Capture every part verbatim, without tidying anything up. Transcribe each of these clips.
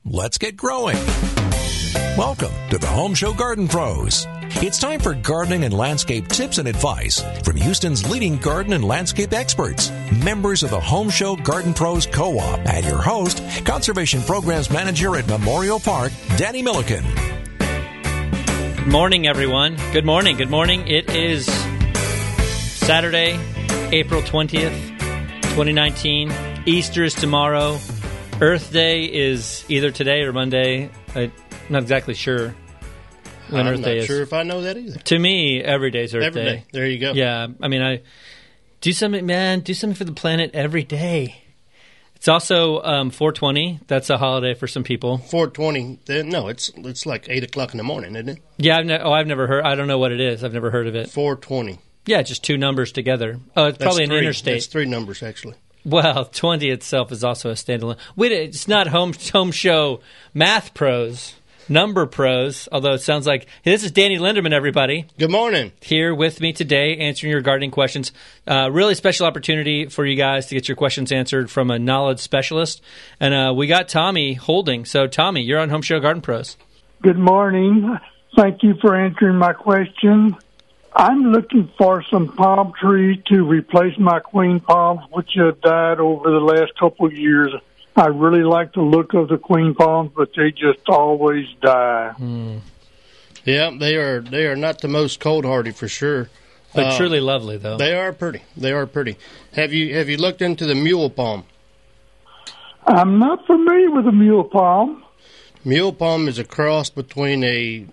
let's get growing. Welcome to the Home Show Garden Pros. It's time for gardening and landscape tips and advice from Houston's leading garden and landscape experts, members of the Home Show Garden Pros Co-op, and your host, Conservation Programs Manager at Memorial Park, Danny Milliken. Good morning, everyone. Good morning. Good morning. It is Saturday, April twentieth, twenty nineteen. Easter is tomorrow. Earth Day is either today or Monday. I'm not exactly sure when I'm Earth Day is. I'm not sure if I know that either. To me, every day is Earth every Day. Day. There you go. Yeah, I mean, I do something, man. Do something for the planet every day. It's also um, four twenty. That's a holiday for some people. four twenty. No, it's it's like eight o'clock in the morning, isn't it? Yeah. I've ne- oh, I've never heard. I don't know what it is. I've never heard of it. four twenty. Yeah, just two numbers together. Oh, it's That's probably three. an interstate. That's three numbers actually. Well, twenty itself is also a standalone. Wait, it's not home home show math pros, number pros, although it sounds like hey, this is Danny Linderman, everybody. Good morning. Here with me today answering your gardening questions. Uh, really special opportunity for you guys to get your questions answered from a knowledge specialist. And uh, we got Tommy holding. So, Tommy, you're on Home Show Garden Pros. Good morning. Thank you for answering my question. I'm looking for some palm trees to replace my queen palms, which have died over the last couple of years. I really like the look of the queen palms, but they just always die. Mm. Yeah, they are they are not the most cold hardy for sure. But uh, truly lovely, though. They are pretty. They are pretty. Have you have you looked into the mule palm? I'm not familiar with the mule palm. Mule palm is a cross between a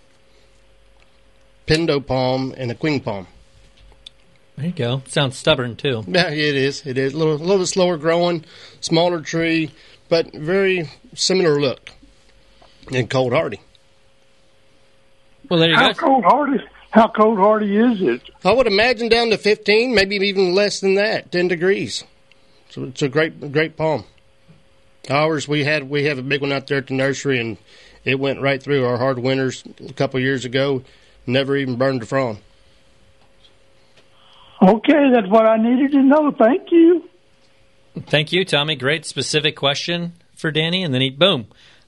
Pindo palm and a queen palm. There you go. Sounds stubborn, too. Yeah, it is. It is. A little, a little bit slower growing, smaller tree, but very similar look and cold hardy. Well, there you how go. Cold hardy, how cold hardy is it? I would imagine down to fifteen, maybe even less than that, ten degrees. So it's a great, great palm. Ours, we had we have a big one out there at the nursery, and it went right through our hard winters a couple of years ago. Never even burned a frond. Okay, that's what I needed to know. Thank you. Thank you, Tommy. Great specific question for Danny. And then he, boom,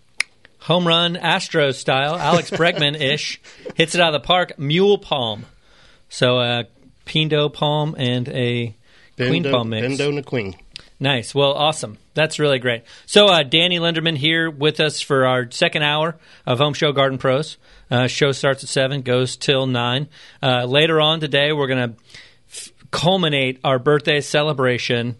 home run Astros style, Alex Bregman-ish, hits it out of the park, mule palm. So a Pindo palm and a Pindo, queen palm mix. Pindo and a queen. Nice. Well, awesome. That's really great. So uh, Danny Linderman here with us for our second hour of Home Show Garden Pros. Uh, show starts at seven, goes till nine. Uh, later on today, we're going to f- culminate our birthday celebration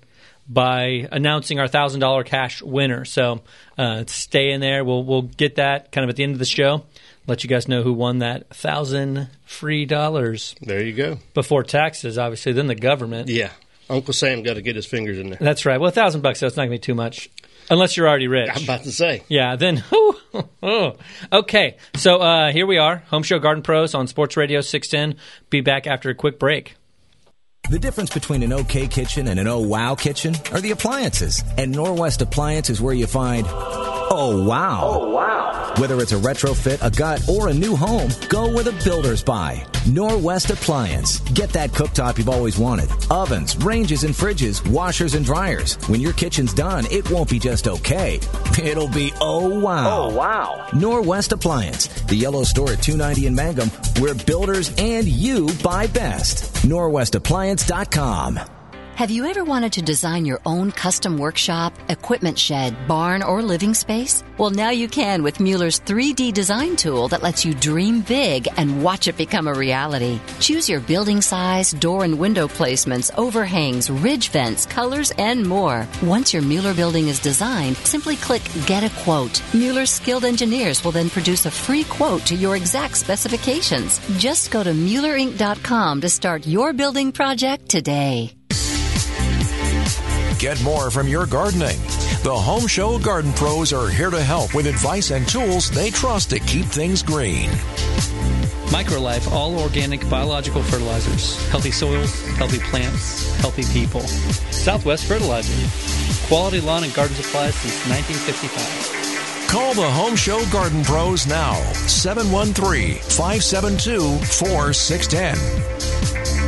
by announcing our one thousand dollars cash winner. So uh, stay in there. We'll we'll get that kind of at the end of the show. Let you guys know who won that one thousand free dollars. There you go. Before taxes, obviously, then the government. Yeah. Uncle Sam got to get his fingers in there. That's right. Well, a thousand bucks, so it's not going to be too much. Unless you're already rich. I'm about to say. Yeah, then, oh, oh. Okay, so uh, here we are, Home Show Garden Pros on Sports Radio six ten. Be back after a quick break. The difference between an okay kitchen and an oh wow kitchen are the appliances. And Norwest Appliance is where you find, oh wow. Oh wow. Whether it's a retrofit, a gut, or a new home, go where the builders buy. Norwest Appliance. Get that cooktop you've always wanted. Ovens, ranges, and fridges, washers, and dryers. When your kitchen's done, it won't be just okay. It'll be oh wow. Oh wow. Norwest Appliance. The yellow store at two ninety in Mangum, where builders and you buy best. Norwest Appliance dot com. Have you ever wanted to design your own custom workshop, equipment shed, barn, or living space? Well, now you can with Mueller's three D design tool that lets you dream big and watch it become a reality. Choose your building size, door and window placements, overhangs, ridge vents, colors, and more. Once your Mueller building is designed, simply click Get a Quote. Mueller's skilled engineers will then produce a free quote to your exact specifications. Just go to Mueller Inc dot com to start your building project today. Get more from your gardening. The Home Show Garden Pros are here to help with advice and tools they trust to keep things green. MicroLife, all organic biological fertilizers. Healthy soils, healthy plants, healthy people. Southwest Fertilizer. Quality lawn and garden supplies since nineteen fifty-five. Call the Home Show Garden Pros now. seven one three, five seven two, four six one zero.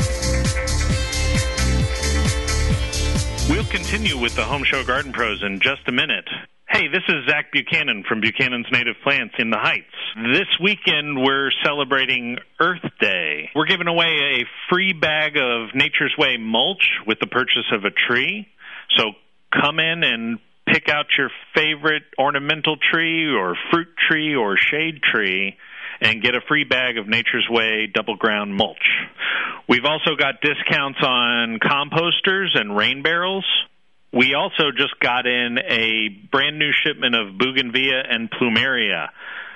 We'll continue with the Home Show Garden Pros in just a minute. Hey, this is Zach Buchanan from Buchanan's Native Plants in the Heights. This weekend, we're celebrating Earth Day. We're giving away a free bag of Nature's Way mulch with the purchase of a tree. So come in and pick out your favorite ornamental tree or fruit tree or shade tree and get a free bag of Nature's Way double ground mulch. We've also got discounts on composters and rain barrels. We also just got in a brand new shipment of bougainvillea and plumeria.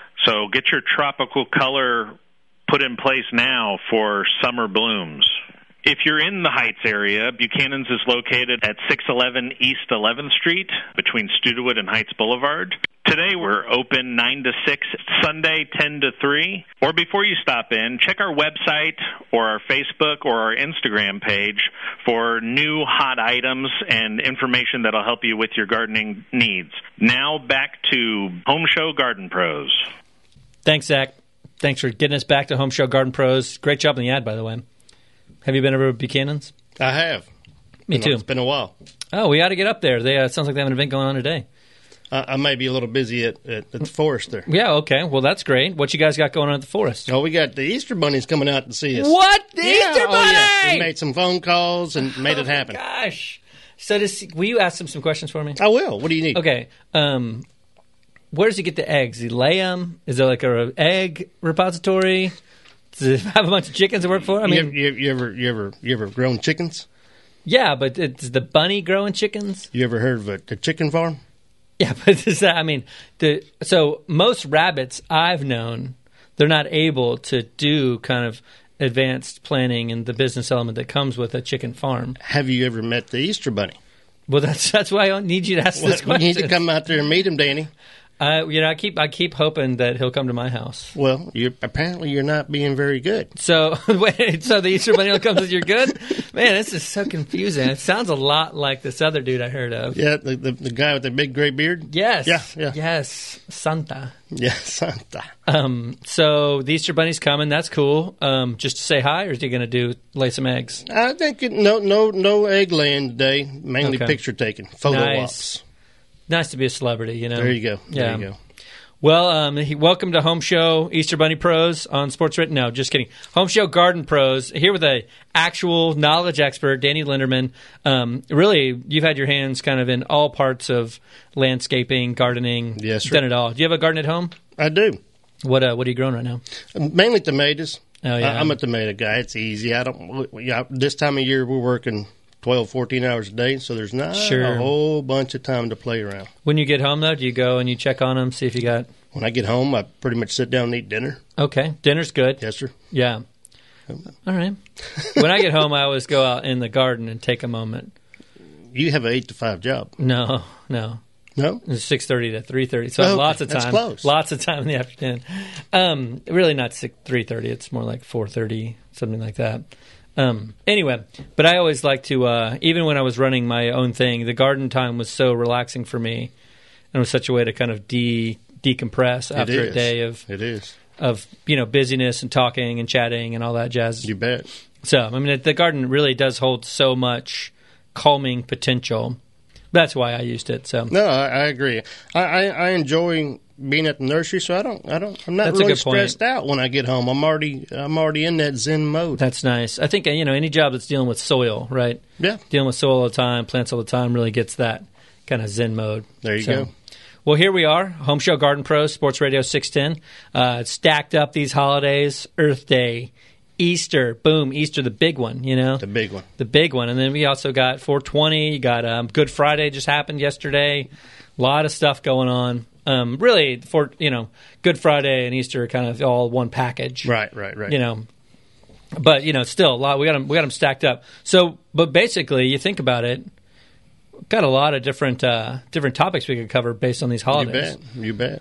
So get your tropical color put in place now for summer blooms. If you're in the Heights area, Buchanan's is located at six eleven East eleventh Street between Studewood and Heights Boulevard. Today we're open nine to six, Sunday ten to three. Or before you stop in, check our website or our Facebook or our Instagram page for new hot items and information that'll help you with your gardening needs. Now back to Home Show Garden Pros. Thanks, Zach. Thanks for getting us back to Home Show Garden Pros. Great job on the ad, by the way. Have you been over to Buchanan's? I have. Me You know, too. It's been a while. Oh, we ought to get up there. They uh, sounds like they have an event going on today. I, I may be a little busy at, at, at the forest there. Yeah, okay. Well, that's great. What you guys got going on at the forest? Oh, we got the Easter bunnies coming out to see us. What? The Yeah, Easter oh, Bunny? yeah. We made some phone calls and made Oh, it happen. my gosh. So does, will you ask them some questions for me? I will. What do you need? Okay. Um, where does he get the eggs? Does he lay them? Is there like a egg repository? Does he have a bunch of chickens to work for? I mean, you, you, you ever you ever you ever grown chickens? yeah, but it's the bunny growing chickens? You ever heard of a, a chicken farm? Yeah, but does that, I mean, the, so most rabbits I've known, they're not able to do kind of advanced planning and the business element that comes with a chicken farm. Have you ever met the Easter Bunny? Well, that's that's why I need you to ask Well, this you question. need to come out there and meet him, Danny. Uh, you know, I keep I keep hoping that he'll come to my house. Well, you apparently you're not being very good. So, wait, so the Easter Bunny comes with you're good? Man, this is so confusing. It sounds a lot like this other dude I heard of. Yeah, the, the, the guy with the big gray beard? Yes. Yeah, yeah. Yes. Santa. Yeah, Santa. Um, so the Easter Bunny's coming. That's cool. Um, just to say hi, or is he going to do lay some eggs? I think it, no no no egg laying today, mainly Okay. picture taking, photo Nice. ops. Nice to be a celebrity, you know. There you go. Yeah. There you go. Well, um, he, welcome to Home Show Easter Bunny Pros on Sports Radio. No, just kidding. Home Show Garden Pros here with a actual knowledge expert, Danny Linderman. Um, really, you've had your hands kind of in all parts of landscaping, gardening. Yes, sir. Done it all. Do you have a garden at home? I do. What uh, What are you growing right now? Mainly tomatoes. Oh, yeah. I, I'm a tomato guy. It's easy. I don't. Yeah, this time of year we're working twelve, fourteen hours a day, so there's not Sure. a whole bunch of time to play around. When you get home, though, do you go and you check on them, see if you got... When I get home, I pretty much sit down and eat dinner. Okay. Dinner's good. Yes, sir. Yeah. All right. When I get home, I always go out in the garden and take a moment. You have an eight to five job. No, no. No? It's six thirty to three thirty, so I have Okay, lots of that's time. close. Lots of time in the afternoon. Um, really not six, three thirty. It's more like four thirty, something like that. Um, anyway, but I always like to, uh, even when I was running my own thing, the garden time was so relaxing for me, and it was such a way to kind of de decompress after it a is. day of It is. of you know busyness and talking and chatting and all that jazz. You bet. So I mean, the garden really does hold so much calming potential. That's why I used it. So No, I, I agree. I, I, I enjoy being at the nursery, so I don't. I don't. I'm not That's a really good point. stressed out when I get home. I'm already. I'm already in that Zen mode. that's nice. I think you know any job that's dealing with soil, right? Yeah. Dealing with soil all the time, plants all the time, really gets that kind of Zen mode. There you So- go. Well, here we are, Home Show Garden Pros, Sports Radio six ten. Uh, stacked up these holidays, Earth Day, Easter, boom, Easter, the big one, you know? The big one. The big one. And then we also got four twenty, you got um, Good Friday just happened yesterday. A lot of stuff going on. Um, really, for you know, Good Friday and Easter are kind of all one package. Right, right, right. You know, but, you know, still a lot. We got them, we got them stacked up. So, but basically, you think about it, got a lot of different uh, different topics we could cover based on these You holidays. bet. You bet.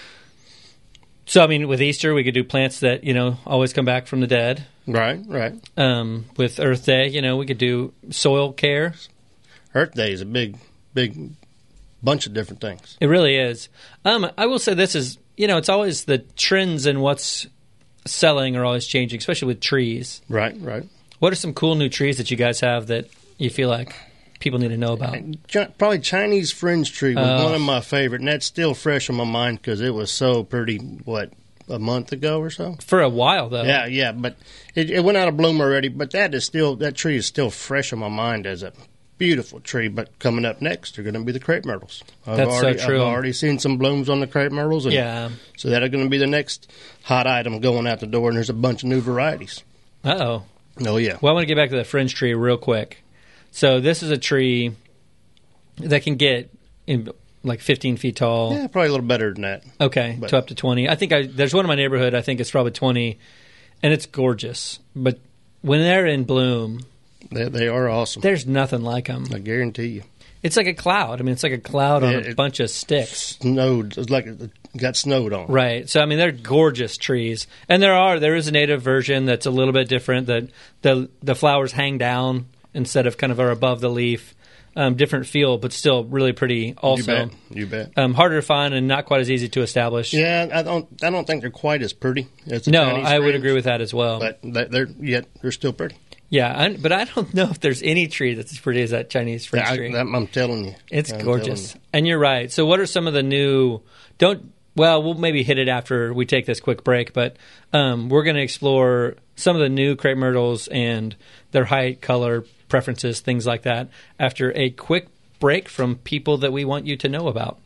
So, I mean, with Easter, we could do plants that, you know, always come back from the dead. Right, right. Um, with Earth Day, you know, we could do soil care. Earth Day is a big, big bunch of different things. It really is. Um, I will say this is, you know, it's always the trends and what's selling are always changing, especially with trees. Right, right. What are some cool new trees that you guys have that you feel like? people need to know about? Probably Chinese fringe tree was Uh, one of my favorite, and that's still fresh on my mind because it was so pretty, what, a month ago or so? For a while, though. Yeah, yeah, but it, it went out of bloom already, but that is still, that tree is still fresh on my mind as a beautiful tree. But coming up next are going to be the crepe myrtles. I've That's so already, true. I've already seen some blooms on the crepe myrtles. And Yeah. So that are going to be the next hot item going out the door, and there's a bunch of new varieties. Uh-oh. Oh, yeah. Well, I want to get back to the fringe tree real quick. So this is a tree that can get in like fifteen feet tall. Yeah, probably a little better than that. Okay, But- to up to twenty. I think I, there's one in my neighborhood. I think it's probably twenty, and it's gorgeous. But when they're in bloom, They, they are awesome. there's nothing like them. I guarantee you. It's like a cloud. I mean, it's like a cloud on Yeah, a it- bunch of sticks. Snowed. It's like it got snowed on. Right. So I mean, they're gorgeous trees, and there are there is a native version that's a little bit different. That the the flowers hang down instead of kind of are above the leaf. Um, different feel, but still really pretty. Also, You bet. You bet. Um, harder to find and not quite as easy to establish. Yeah, I don't. I don't think they're quite as pretty as the No, Chinese I would fringe, agree with that as well. But they- they're yet they're still pretty. Yeah, I, but I don't know if there's any tree that's as pretty as that Chinese fringe I, tree. I'm, I'm telling you, It's I'm gorgeous, telling and you're right. So, what are some of the new? Don't well, we'll maybe hit it after we take this quick break, but um, we're going to explore some of the new crepe myrtles and their height, color preferences, things like that. After a quick break from people that we want you to know about.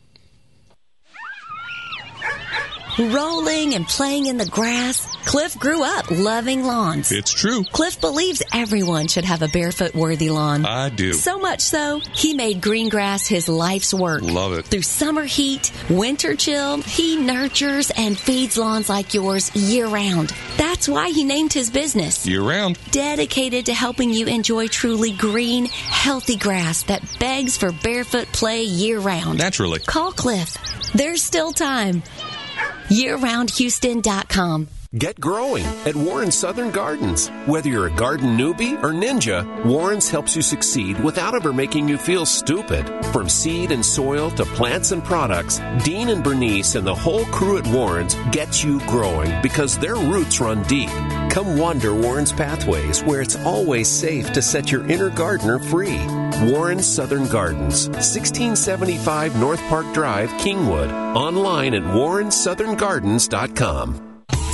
Rolling and playing in the grass, Cliff grew up loving lawns. It's true. Cliff believes everyone should have a barefoot-worthy lawn. I do. So much so, he made green grass his life's work. Love it. Through summer heat, winter chill, he nurtures and feeds lawns like yours year-round. That's why he named his business. Year-round. Dedicated to helping you enjoy truly green, healthy grass that begs for barefoot play year-round. Naturally. Call Cliff. There's still time. year round houston dot com. Get growing at Warren's Southern Gardens. Whether you're a garden newbie or ninja, Warren's helps you succeed without ever making you feel stupid. From seed and soil to plants and products, Dean and Bernice and the whole crew at Warren's get you growing because their roots run deep. Come wander Warren's pathways where it's always safe to set your inner gardener free. Warren's Southern Gardens, sixteen seventy-five North Park Drive, Kingwood. Online at warren southern gardens dot com.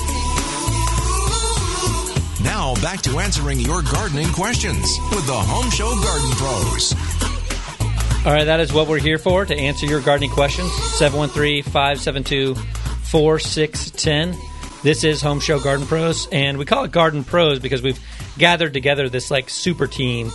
Now back to answering your gardening questions with the Home Show Garden Pros. All right, that is what we're here for, to answer your gardening questions. seven one three, five seven two, four six one zero. This is Home Show Garden Pros, and we call it Garden Pros because we've gathered together this like super team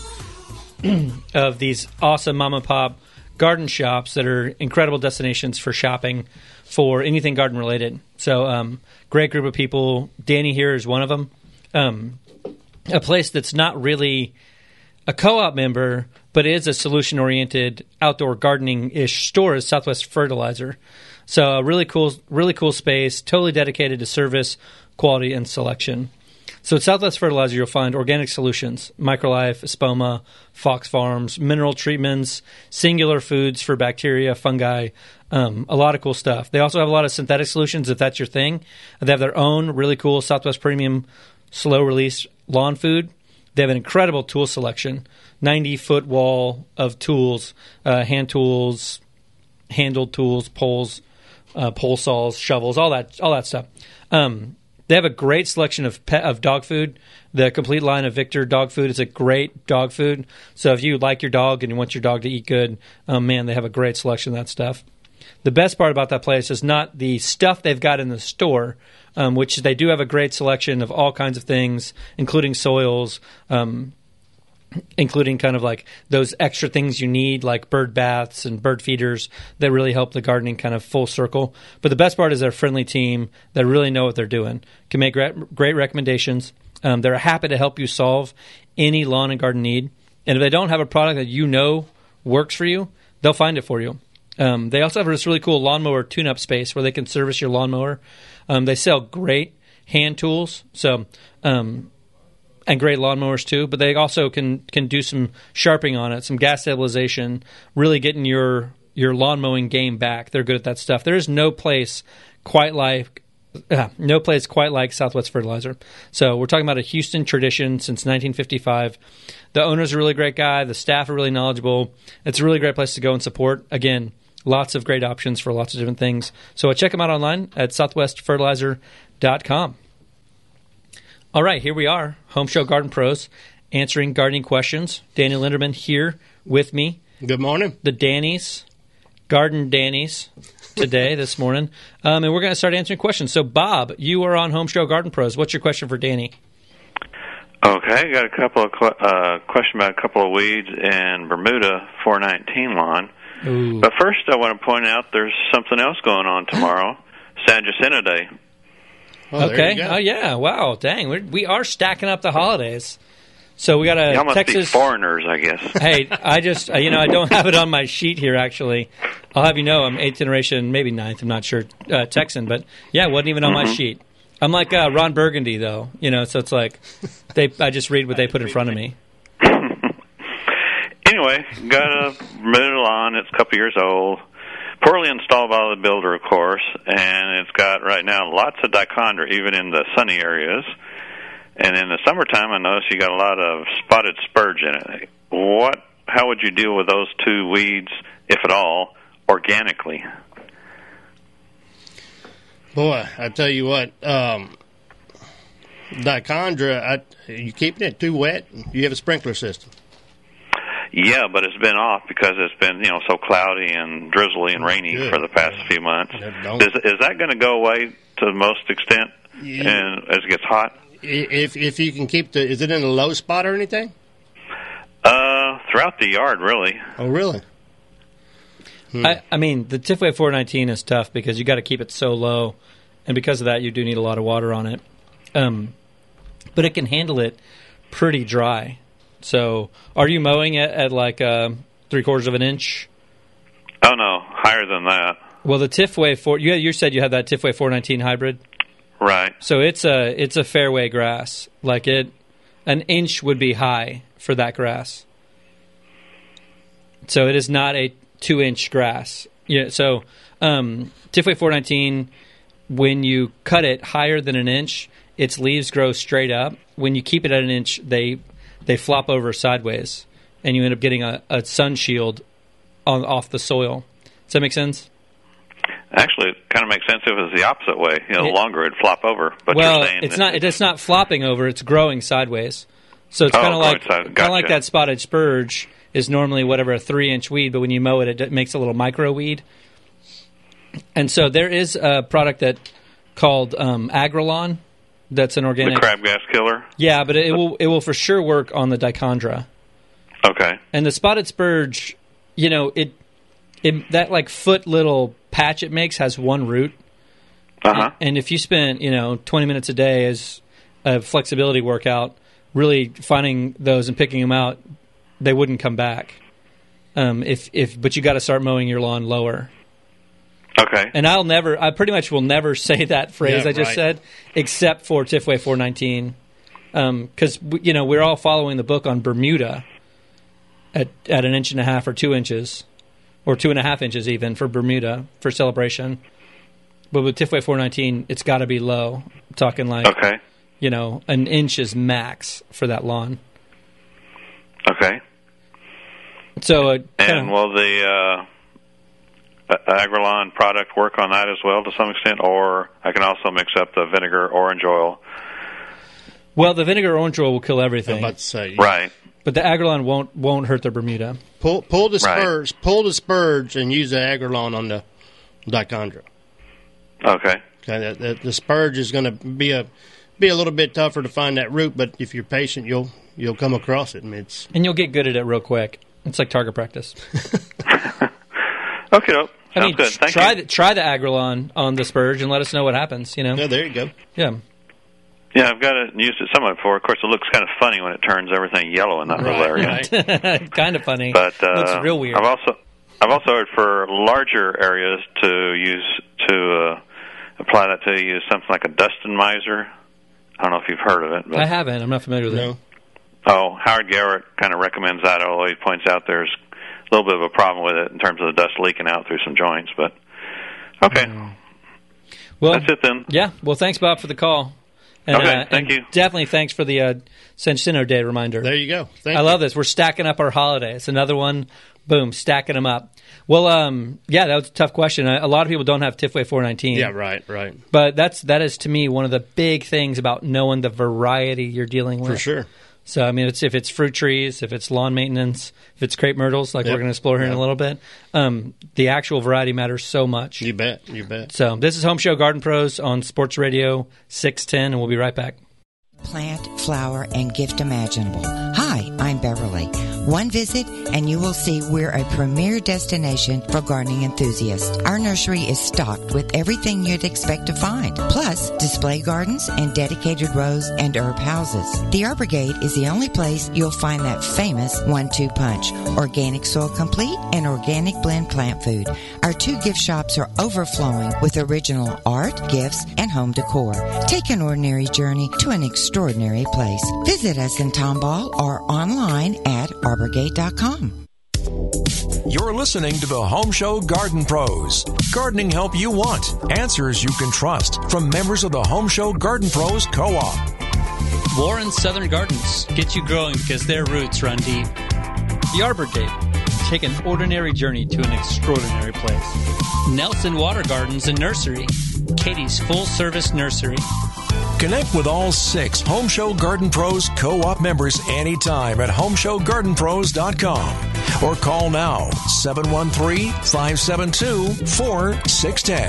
of these awesome mom and pop garden shops that are incredible destinations for shopping for anything garden related. So, um, great group of people. Danny here is one of them. Um, a place that's not really a co-op member, but is a solution-oriented outdoor gardening-ish store is Southwest Fertilizer. So a really cool, really cool space, totally dedicated to service, quality, and selection. So at Southwest Fertilizer, you'll find organic solutions, Microlife, Espoma, Fox Farms, mineral treatments, singular foods for bacteria, fungi, um, a lot of cool stuff. They also have a lot of synthetic solutions if that's your thing. They have their own really cool Southwest Premium slow-release lawn food. They have an incredible tool selection, ninety-foot wall of tools, uh, hand tools, handled tools, poles, uh, pole saws, shovels, all that, all that stuff. Um, they have a great selection of pet, of dog food. The complete line of Victor dog food is a great dog food. So if you like your dog and you want your dog to eat good, um, man, they have a great selection of that stuff. The best part about that place is not the stuff they've got in the store, um, which they do have a great selection of all kinds of things, including soils, um, including kind of like those extra things you need, like bird baths and bird feeders that really help the gardening kind of full circle. But the best part is their friendly team that really know what they're doing, can make great, great recommendations. Um, they're happy to help you solve any lawn and garden need. And if they don't have a product that you know works for you, they'll find it for you. Um, they also have this really cool lawnmower tune-up space where they can service your lawnmower. Um, they sell great hand tools, so um, and great lawnmowers too. But they also can can do some sharpening on it, some gas stabilization, really getting your your lawn mowing game back. They're good at that stuff. There is no place quite like uh, no place quite like Southwest Fertilizer. So we're talking about a Houston tradition since nineteen fifty-five. The owner's a really great guy. The staff are really knowledgeable. It's a really great place to go and support. Again, lots of great options for lots of different things. So uh, check them out online at southwest fertilizer dot com. All right, here we are, Home Show Garden Pros, answering gardening questions. Danny Linderman here with me. Good morning. The Dannies, Garden Dannies, today, this morning. Um, and we're going to start answering questions. So, Bob, you are on Home Show Garden Pros. What's your question for Danny? Okay, got a couple of qu- uh, question about a couple of weeds in Bermuda four nineteen lawn. Ooh. But first, I want to point out there's something else going on tomorrow, San Jacinto Day. Oh, okay. Oh, yeah. Wow. Dang. We're, we are stacking up the holidays. So we got a Y'all must Texas. be foreigners, I guess. Hey, I just, uh, you know, I don't have it on my sheet here, actually. I'll have you know I'm eighth generation, maybe ninth, I'm not sure, uh, Texan. But, yeah, it wasn't even on Mm-hmm. my sheet. I'm like uh, Ron Burgundy, though. You know, so it's like they. I just read what they put in front of me. Anyway, got a Bermuda lawn. It's a couple years old. Poorly installed by the builder, of course. And it's got, right now, lots of dichondra, even in the sunny areas. And in the summertime, I noticed you got a lot of spotted spurge in it. What? How would you deal with those two weeds, if at all, organically? Boy, I tell you what, um, dichondra, I, you keeping it too wet? You have a sprinkler system? Yeah, but it's been off because it's been, you know, so cloudy and drizzly and rainy Good. for the past few months. Don't. Is, is that going to go away to the most extent Yeah. and as it gets hot? If if you can keep the, is it in a low spot or anything? Uh, throughout the yard, really. Oh, really? Hmm. I, I mean, the Tifway four nineteen is tough because you got to keep it so low, and because of that, you do need a lot of water on it. Um, but it can handle it pretty dry. So, are you mowing it at like uh, three quarters of an inch? Oh no, higher than that. Well, the Tifway four, you you said you had that Tifway four nineteen hybrid, Right. so it's a it's a fairway grass. Like it, an inch would be high for that grass. So it is not a two inch grass. Yeah. So um, Tifway four nineteen, when you cut it higher than an inch, its leaves grow straight up. When you keep it at an inch, they they flop over sideways, and you end up getting a, a sun shield on off the soil. Does that make sense? Actually, it kind of makes sense if it was the opposite way. You know, It- the longer it'd flop over. But well, you're saying it's that not. It's not flopping over. It's growing sideways. So it's Oh, kind of growing like side- kind of like gotcha. that spotted spurge is normally whatever a three inch weed, but when you mow it, it d- makes a little micro weed. And so there is a product that called um, Agrolon. That's an the organic. crabgrass killer. Yeah, but it, it will it will for sure work on the dichondra. Okay. And the spotted spurge, you know, it it that like foot little patch it makes has one root. Uh huh. And if you spent, you know, twenty minutes a day as a flexibility workout, really finding those and picking them out, they wouldn't come back. Um, if if but you got to start mowing your lawn lower. Okay. And I'll never, I pretty much will never say that phrase Yeah, I just right. said, except for Tifway four nineteen, because um, you know we're all following the book on Bermuda at at an inch and a half or two inches, or two and a half inches even for Bermuda for celebration. But with Tifway four nineteen, it's got to be low. I'm talking like Okay. you know an inch is max for that lawn. Okay. So uh, And kinda- will the uh, A- Agrolon product work on that as well to some extent, or I can also mix up the vinegar orange oil? well, the vinegar orange oil will kill I'm everything, about to say. Right. but the Agrolon won't won't hurt the Bermuda. Pull pull the Right. spurge, pull the spurge, and use the Agrolon on the dichondra. Okay. Okay, the, the, the spurge is going to be a be a little bit tougher to find that root, but if you're patient, you'll you'll come across it. And it's And you'll get good at it real quick. It's like target practice. Okay. Sounds I mean, good. Thank try you. the, try the Agrolon on the spurge and let us know what happens. You know, yeah, there you go. yeah. Yeah, I've got it and used it somewhat before. Of course, it looks kind of funny when it turns everything yellow in that little Right, area. right. Kind of funny. But uh, looks real weird. I've also I've also heard for larger areas to use to uh, apply that to use something like a Dustin miser. I don't know if you've heard of it. But, I haven't. I'm not familiar with No. it. oh, Howard Garrett kind of recommends that. Although he points out there's a little bit of a problem with it in terms of the dust leaking out through some joints. But okay, Well, that's it then. Yeah. Well, thanks, Bob, for the call. And, okay, uh, thank and you. Definitely thanks for the uh, Centennial Day reminder. There you go. Thank I you. love this. We're stacking up our holidays. Another one, boom, stacking them up. Well, um, yeah, that was a tough question. A lot of people don't have Tifway four nineteen. Yeah, right, right. But that's that is to me one of the big things about knowing the variety you're dealing with. For sure. So, I mean, it's if it's fruit trees, if it's lawn maintenance, if it's crepe myrtles, like Yep. we're going to explore here Yep. in a little bit, um, the actual variety matters so much. You bet, you bet. So, this is Home Show Garden Pros on Sports Radio six ten, and we'll be right back. Plant, flower, and gift imaginable. Hi, I'm Beverly. One visit and you will see we're a premier destination for gardening enthusiasts. Our nursery is stocked with everything you'd expect to find, plus display gardens and dedicated rose and herb houses. The Arbor Gate is the only place you'll find that famous one two punch, organic soil complete and organic blend plant food. Our two gift shops are overflowing with original art, gifts, and home decor. Take an ordinary journey to an extraordinary place. Visit us in Tomball or online at arbor gate dot com. You're listening to the Home Show Garden Pros. Gardening help you want. Answers you can trust. From members of the Home Show Garden Pros Co-op. Warren Southern Gardens get you growing because their roots run deep. The Arbor Gate. Take an ordinary journey to an extraordinary place. Nelson Water Gardens and Nursery. Katie's full-service nursery. Connect with all six Home Show Garden Pros Co-op members anytime at home show garden pros dot com or call now seven one three, five seven two, four six one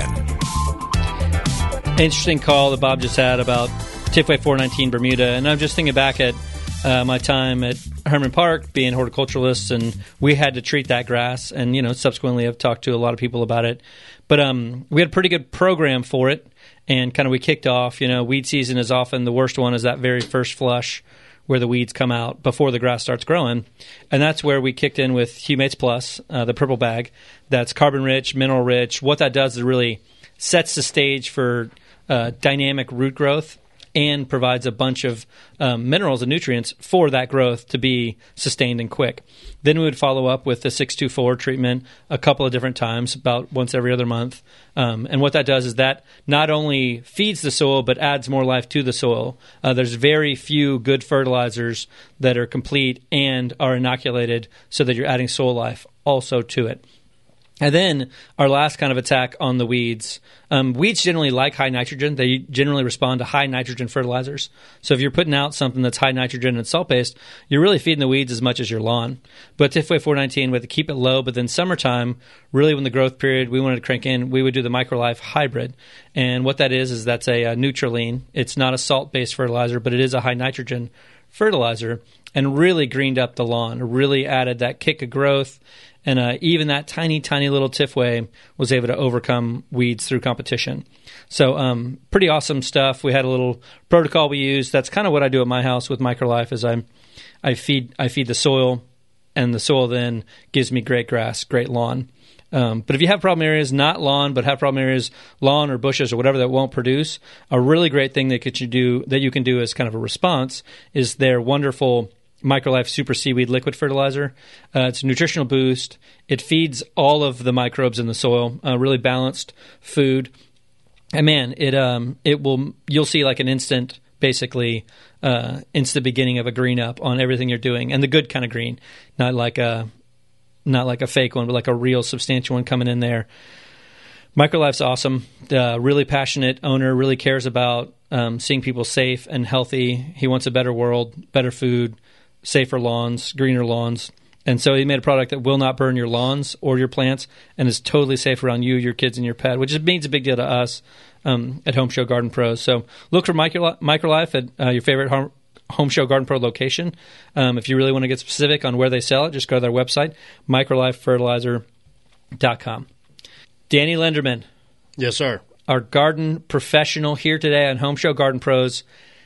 zero. Interesting call that Bob just had about Tifway four nineteen Bermuda, and I'm just thinking back at uh, my time at Herman Park being horticulturalists, and we had to treat that grass, and you know subsequently I've talked to a lot of people about it, but um, we had a pretty good program for it. And kind of we kicked off, you know, weed season is often the worst one is that very first flush where the weeds come out before the grass starts growing. And that's where we kicked in with Humates Plus, uh, the purple bag. That's carbon rich, mineral rich. What that does is really sets the stage for uh, dynamic root growth and provides a bunch of um, minerals and nutrients for that growth to be sustained and quick. Then we would follow up with the six two four treatment a couple of different times, about once every other month. Um, and what that does is that not only feeds the soil, but adds more life to the soil. Uh, there's very few good fertilizers that are complete and are inoculated so that you're adding soil life also to it. And then our last kind of attack on the weeds. Um, weeds generally like high nitrogen. They generally respond to high nitrogen fertilizers. So if you're putting out something that's high nitrogen and salt-based, you're really feeding the weeds as much as your lawn. But Tifway four nineteen, we had to keep it low. But then summertime, really when the growth period, we wanted to crank in, we would do the MicroLife hybrid. And what that is, is that's a, a Neutralene. It's not a salt-based fertilizer, but it is a high nitrogen fertilizer, and really greened up the lawn, really added that kick of growth. And uh, even that tiny, tiny little Tifway was able to overcome weeds through competition. So um, pretty awesome stuff. We had a little protocol we used. That's kind of what I do at my house with MicroLife is I I feed I feed the soil, and the soil then gives me great grass, great lawn. Um, but if you have problem areas, not lawn, but have problem areas, lawn or bushes or whatever that won't produce, a really great thing that could you do that you can do as kind of a response is their wonderful MicroLife Super Seaweed Liquid Fertilizer. Uh, it's a nutritional boost. It feeds all of the microbes in the soil, uh, really balanced food. And man, it um it will you'll see like an instant, basically, uh, instant beginning of a green up on everything you're doing, and the good kind of green, not like a not like a fake one, but like a real substantial one coming in there. MicroLife's awesome. Uh, really passionate owner, really cares about um, seeing people safe and healthy. He wants a better world, better food, safer lawns, greener lawns. And so he made a product that will not burn your lawns or your plants and is totally safe around you, your kids, and your pet, which means a big deal to us um, at Home Show Garden Pros. So look for Micro- MicroLife at uh, your favorite home, Home Show Garden Pro location. Um, if you really want to get specific on where they sell it, just go to their website, microlife fertilizer dot com. Danny Lenderman. Yes, sir. Our garden professional here today on Home Show Garden Pros.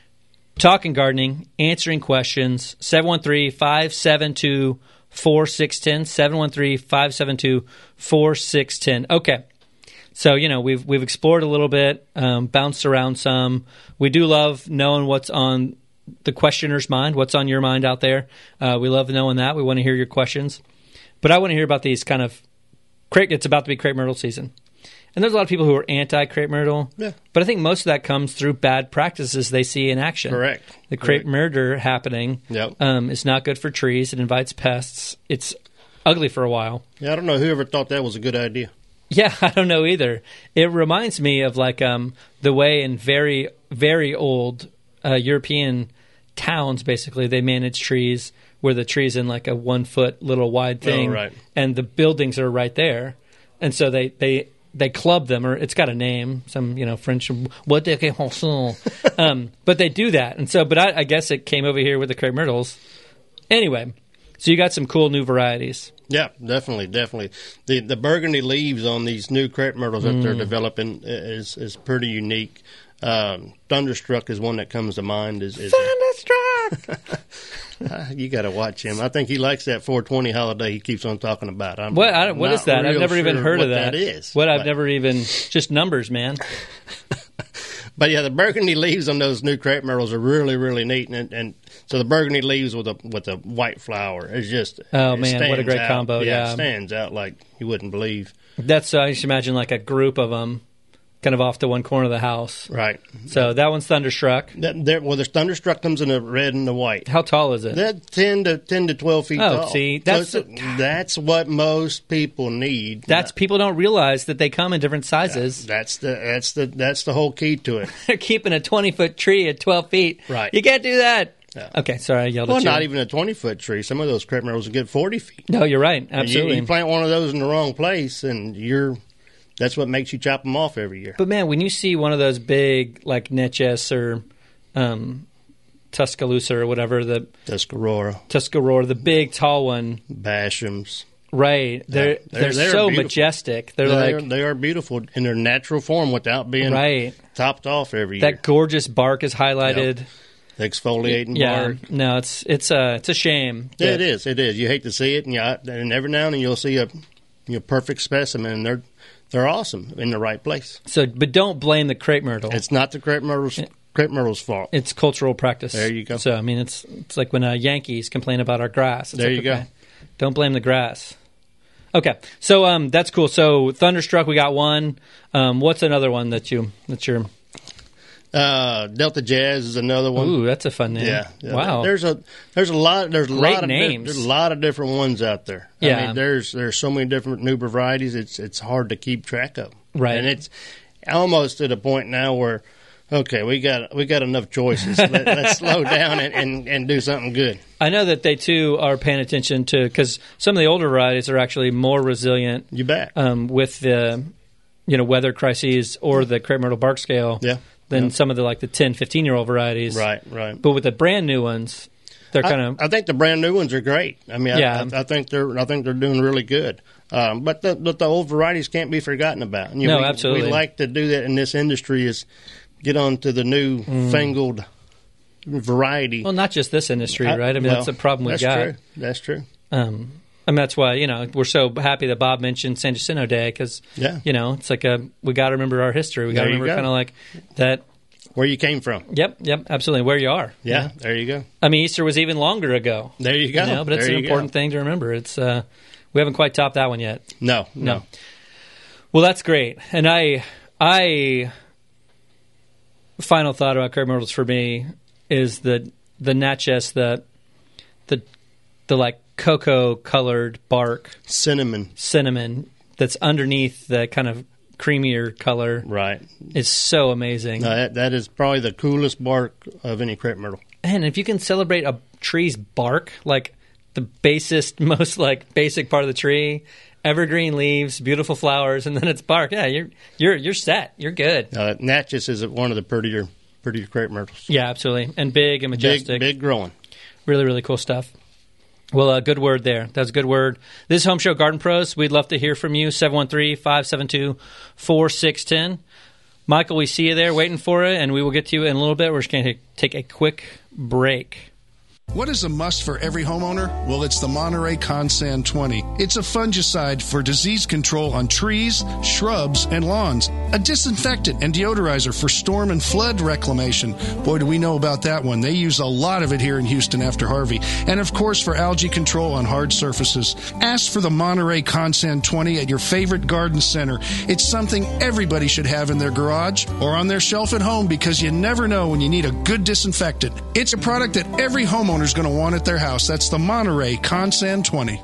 Talking gardening, answering questions, seven one three, five seven two, four six one zero, seven one three, five seven two, four six one zero. Okay. So, you know, we've we've explored a little bit, um, bounced around some. We do love knowing what's on the questioner's mind, what's on your mind out there. Uh, we love knowing that. We want to hear your questions. But I want to hear about these kind of crepe. It's about to be crepe myrtle season. And there's a lot of people who are anti-crepe myrtle. Yeah. But I think most of that comes through bad practices they see in action. Correct. The crepe Correct. murder happening Yep. um, is not good for trees. It invites pests. It's ugly for a while. Yeah, I don't know whoever thought that was a good idea. Yeah, I don't know either. It reminds me of like um, the way in very, very old uh, European towns, basically, they manage trees where the tree's in like a one-foot little wide thing, Oh, right. and the buildings are right there. And so they, they, they club them, or it's got a name, some, you know, French, what they um, but they do that. And so, but I, I guess it came over here with the crepe myrtles. Anyway, so you got some cool new varieties. Yeah, definitely, definitely. The the burgundy leaves on these new crepe myrtles that Mm. they're developing is is pretty unique. Um, Thunderstruck is one that comes to mind. Is, is Thunderstruck. You got to watch him. I think he likes that four twenty holiday he keeps on talking about. I'm What I don't, what not is that? I've real never even sure heard what of that. That is what I've but, never even just numbers, man. But yeah, the burgundy leaves on those new crepe myrtles are really, really neat, and, and so the burgundy leaves with a with a white flower is just Oh, it man, what a stands great out. combo, yeah. it stands out like you wouldn't believe. That's uh, I just imagine like a group of them, kind of off to one corner of the house. Right. So that one's Thunderstruck. That, there, well, the Thunderstruck comes in the red and the white. How tall is it? That ten to ten to twelve feet Oh, tall. see, So that's- it's- that's what most people need. That's people don't realize that they come in different sizes. That's the that's the that's the whole key to it. They're keeping a twenty foot tree at twelve feet. Right. You can't do that. Yeah. Okay, sorry, I yelled Well, at you. not even a twenty foot tree. Some of those crepe myrtles will get forty feet. No, you're right. You- Absolutely. You, plant one of those in the wrong place, and you're that's what makes you chop them off every year. But man, when you see one of those big like Netches or um, Tuscaloosa or whatever, the Tuscarora, Tuscarora, the big tall one, Bashams, right? They're Yeah, they're, they're- they're so beautiful. majestic. They're they, like are, they are beautiful in their natural form without being right. topped off every year. That gorgeous bark is highlighted. Yep. The exfoliating Yeah, bark. no, it's it's a it's a shame. Yeah, that- it is. It is. You hate to see it, and, you, and every now and then you'll see a you know, perfect specimen, and they're they're awesome in the right place. So, but don't blame the crepe myrtle. It's not the crepe myrtle's crepe myrtle's fault. It's cultural practice. There you go. So, I mean, it's it's like when uh, Yankees complain about our grass. It's There like, you go. okay, don't blame the grass. Okay, so um, that's cool. So, Thunderstruck, we got one. Um, what's another one that you that you're? Uh, Delta Jazz is another one. Ooh, that's a fun name. Yeah, yeah. Wow. There's a there's a lot there's a Great lot of di- names. there's a lot of different ones out there. Yeah. I mean, there's there's so many different new varieties. It's it's hard to keep track of. Right. and it's almost at a point now where okay, we got we got enough choices. Let, let's slow down and, and, and do something good. I know that they too are paying attention to because some of the older varieties are actually more resilient. You bet. Um, with the you know weather crises or the crepe myrtle bark scale. Yeah. Than Yeah. some of the like the ten, fifteen year old varieties. Right, right. But with the brand new ones, they're I- kind of I, think the brand new ones are great. I mean, Yeah. I, I, I think they're I think they're doing really good. Um, but the, but the old varieties can't be forgotten about. And, you know, No, we, absolutely. We like to do that in this industry is get on to the new Mm. fangled variety. well, not just this industry, I- right? I mean, well, that's the problem we've that's got. True. That's true. Um, I mean, that's why you know we're so happy that Bob mentioned San Jacinto Day because Yeah. you know it's like a we got to remember our history. We got to There you remember go. kind of like that. Where you came from. Yep, yep, absolutely. Where you are. Yeah, you know? there you go. I mean, Easter was even longer ago. There you go. You know, but it's There an you important go. thing to remember. It's uh, we haven't quite topped that one yet. No, No. no. Well, that's great. And I, I, final thought about crepe myrtles for me is the the Natchez, the the the like cocoa colored bark, Cinnamon. cinnamon that's underneath the kind of creamier color. Right. Is so amazing. No, that, that is probably the coolest bark of any crepe myrtle. And if you can celebrate a tree's bark, like the basest, most like basic part of the tree, evergreen leaves, beautiful flowers, and then it's bark. Yeah, you're you're you're set. You're good. Uh, Natchez is one of the prettier prettier crepe myrtles. Yeah, absolutely, and big and majestic. Big, big growing. Really, really cool stuff. Well, uh, good word there. That's a good word. This is Home Show Garden Pros. We'd love to hear from you. seven one three, five seven two, four six one zero. Michael, we see you there waiting for it, and we will get to you in a little bit. We're just going to take a quick break. What is a must for every homeowner? Well, it's the Monterey Consan twenty. It's a fungicide for disease control on trees, shrubs, and lawns. A disinfectant and deodorizer for storm and flood reclamation. Boy, do we know about that one. They use a lot of it here in Houston after Harvey. And, of course, for algae control on hard surfaces. Ask for the Monterey Consan twenty at your favorite garden center. It's something everybody should have in their garage or on their shelf at home because you never know when you need a good disinfectant. It's a product that every homeowner is going to want at their house. That's the Monterey Consan twenty.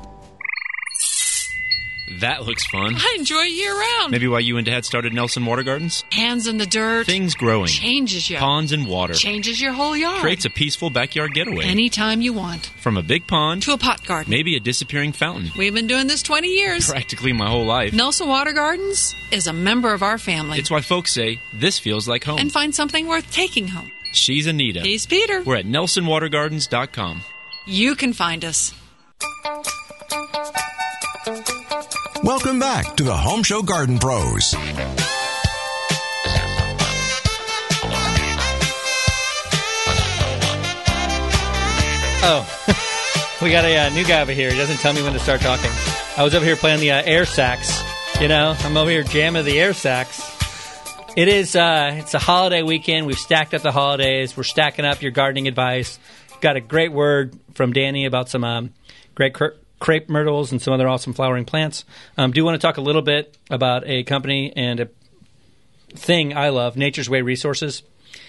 That looks fun. I enjoy it year-round. Maybe why you and Dad started Nelson Water Gardens? Hands in the dirt. Things growing. Changes you. Ponds and water. Changes your whole yard. Creates a peaceful backyard getaway. Anytime you want. From a big pond. To a pot garden. Maybe a disappearing fountain. We've been doing this twenty years. Practically my whole life. Nelson Water Gardens is a member of our family. It's why folks say, this feels like home. And find something worth taking home. She's Anita. He's Peter. We're at nelson water gardens dot com. You can find us. Welcome back to the Home Show Garden Pros. Oh, we got a uh, new guy over here. He doesn't tell me when to start talking. I was over here playing the uh, air sax. You know, I'm over here jamming the air sax. It is, uh, it's a holiday weekend. We've stacked up the holidays. We're stacking up your gardening advice. Got a great word from Danny about some um, great cr- crepe myrtles and some other awesome flowering plants. Um, do want to talk a little bit about a company and a thing I love, Nature's Way Resources.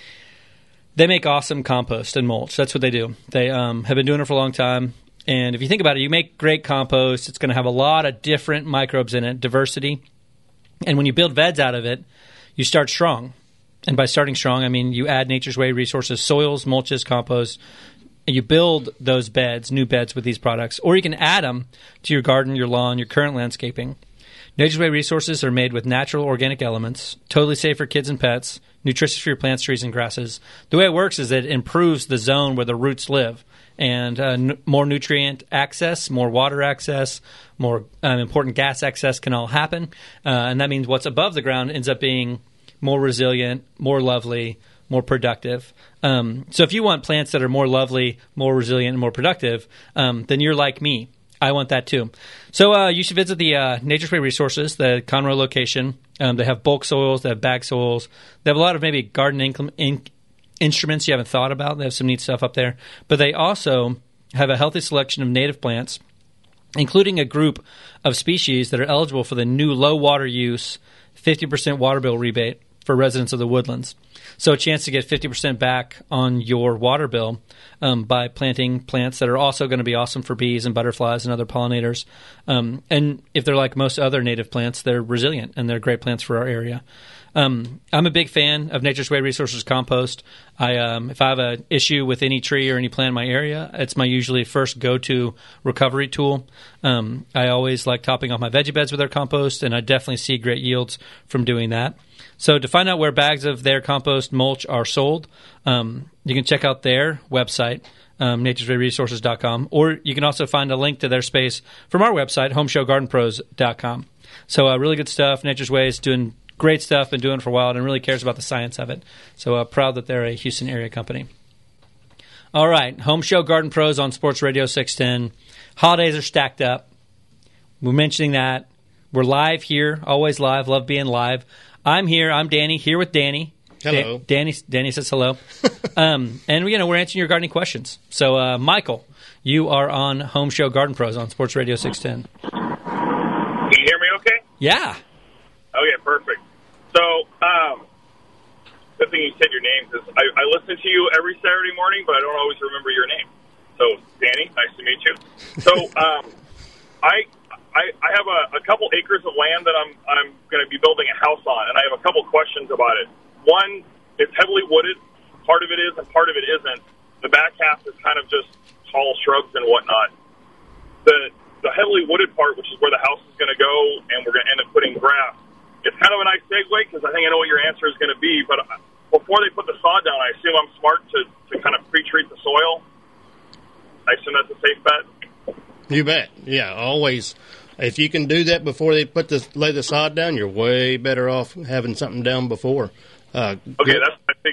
They make awesome compost and mulch. That's what they do. They um, have been doing it for a long time. And if you think about it, you make great compost. It's going to have a lot of different microbes in it, diversity. And when you build beds out of it, you start strong. And by starting strong, I mean you add Nature's Way Resources, soils, mulches, compost, and you build those beds, new beds with these products. Or you can add them to your garden, your lawn, your current landscaping. Nature's Way Resources are made with natural organic elements, totally safe for kids and pets, nutritious for your plants, trees, and grasses. The way it works is that it improves the zone where the roots live. And uh, n- more nutrient access, more water access, more um, important gas access can all happen. Uh, and that means what's above the ground ends up being more resilient, more lovely, more productive. Um, so if you want plants that are more lovely, more resilient, and more productive, um, then you're like me. I want that too. So uh, you should visit the uh, Nature's Way Resources, the Conroe location. Um, they have bulk soils, they have bag soils. They have a lot of maybe garden incl- in- instruments you haven't thought about. They have some neat stuff up there. But they also have a healthy selection of native plants, including a group of species that are eligible for the new low water use fifty percent water bill rebate for residents of the Woodlands. So a chance to get fifty percent back on your water bill um, by planting plants that are also going to be awesome for bees and butterflies and other pollinators. Um, and if they're like most other native plants, they're resilient and they're great plants for our area. Um, I'm a big fan of Nature's Way Resources compost. I, um, if I have an issue with any tree or any plant in my area, it's my usually first go-to recovery tool. Um, I always like topping off my veggie beds with their compost, and I definitely see great yields from doing that. So to find out where bags of their compost mulch are sold, um, you can check out their website, um, natures way resources dot com, or you can also find a link to their space from our website, home show garden pros dot com. So uh, really good stuff. Nature's Way is doing great stuff, been doing it for a while, and really cares about the science of it. So uh, proud that they're a Houston area company. All right, Home Show Garden Pros on Sports Radio six ten. Holidays are stacked up. We're mentioning that. We're live here, always live, love being live. I'm here, I'm Danny, here with Danny. Hello. Da- Danny Danny says hello. um, and you know, we're answering your gardening questions. So, uh, Michael, you are on Home Show Garden Pros on Sports Radio six ten. Can you hear me okay? Yeah. Okay, perfect. So, um, good thing you said your name, because I, I listen to you every Saturday morning, but I don't always remember your name. So, Danny, nice to meet you. So, um, I, I I have a, a couple acres of land that I'm I'm going to be building a house on, and I have a couple questions about it. One, it's heavily wooded. Part of it is, and part of it isn't. The back half is kind of just tall shrubs and whatnot. The the heavily wooded part, which is where the house is going to go, and we're going to end up putting grass. It's kind of a nice segue because I think I know what your answer is going to be. But before they put the sod down, I assume I'm smart to, to kind of pre-treat the soil. I assume that's a safe bet. You bet. Yeah, always. If you can do that before they put the lay the sod down, you're way better off having something down before. Uh, okay, good. that's what I figured.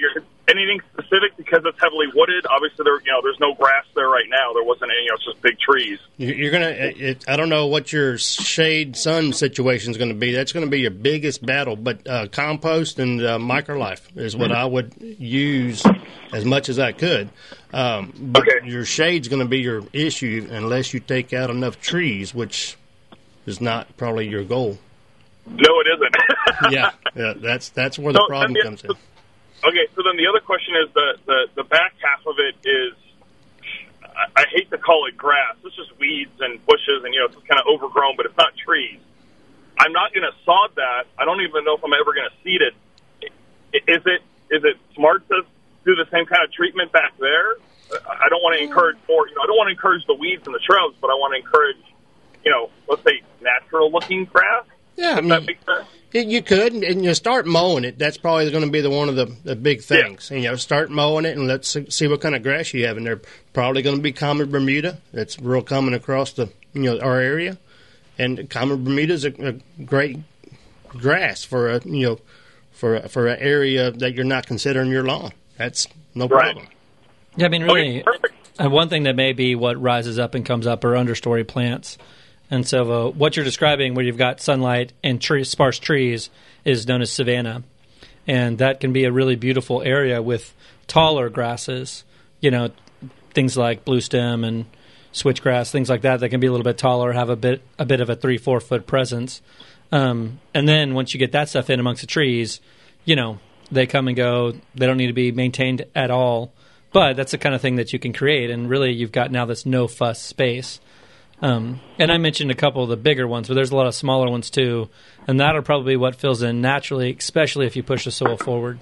anything specific because it's heavily wooded? Obviously, there you know there's no grass there right now. There wasn't any. You know, it's just big trees. You're gonna. It, I don't know what your shade sun situation is going to be. That's going to be your biggest battle. But uh, compost and uh, microlife is what I would use as much as I could. Um, but okay. Your shade's going to be your issue unless you take out enough trees, which is not probably your goal. No, it isn't. yeah, yeah, that's that's where the so, problem the, comes in. Okay, so then the other question is the, the, the back half of it is, I, I hate to call it grass. It's just weeds and bushes and, you know, it's kind of overgrown, but it's not trees. I'm not going to sod that. I don't even know if I'm ever going to seed it. Is it is it smart to do the same kind of treatment back there? I don't want to encourage more, you know, I don't want to encourage the weeds and the shrubs, but I want to encourage, you know, let's say natural-looking grass. Yeah, Does I mean, that make sense? You could, and you start mowing it. That's probably going to be the one of the, the big things. Yeah. And, you know, start mowing it, and let's see what kind of grass you have in there. Probably going to be common Bermuda. That's real common across the you know our area, and common Bermuda is a, a great grass for a you know for a, for an area that you're not considering your lawn. That's no right. problem. Yeah, I mean, really, okay, uh, one thing that may be what rises up and comes up are understory plants. And so uh, what you're describing, where you've got sunlight and tree, sparse trees, is known as savanna. And that can be a really beautiful area with taller grasses, you know, things like blue stem and switchgrass, things like that that can be a little bit taller, have a bit a bit of a three, four foot presence. Um, and then once you get that stuff in amongst the trees, you know, they come and go. They don't need to be maintained at all. But that's the kind of thing that you can create. And really, you've got now this no-fuss space. Um, and I mentioned a couple of the bigger ones, but there's a lot of smaller ones too, and that'll probably be what fills in naturally, especially if you push the soil forward.